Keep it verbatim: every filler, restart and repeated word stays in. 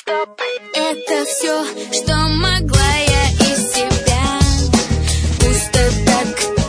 Это все, что могла я из себя. Пусто так.